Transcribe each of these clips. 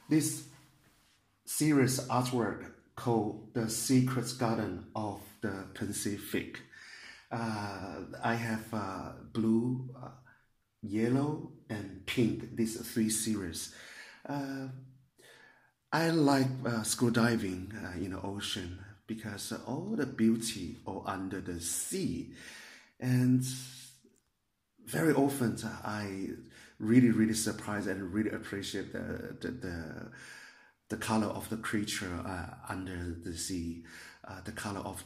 This series artwork called The Secret Garden of the Pacific. I have blue, yellow, and pink, these three series. Uh, I like scuba diving in the ocean because all the beauty are under the sea. And very often I really surprise and really appreciate the color of the creature under the sea, the color of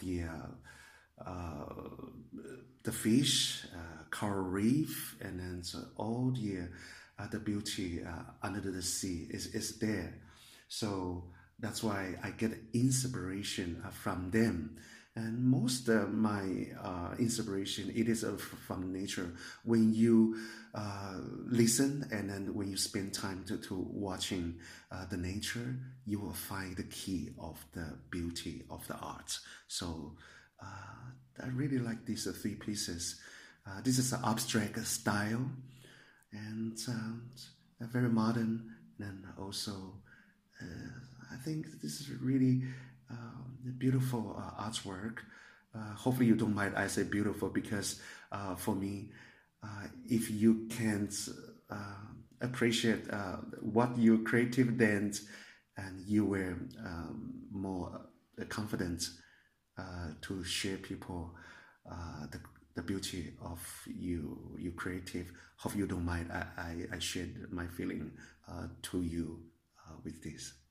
the fish, coral reef, and then so all the beauty under the sea is there. So that's why I get inspiration from them. And most of my inspiration it is from nature. When you listen and then when you spend time to watching the nature, you will find the key of the beauty of the art. So I really like these three pieces. This is an abstract style and very modern, and also I think this is really beautiful artwork. Hopefully, you don't mind I say beautiful because for me, if you can't uh, appreciate what you creative, then and you were more confident to share people the beauty of you creative. Hope you don't mind. I shared my feeling to you with this.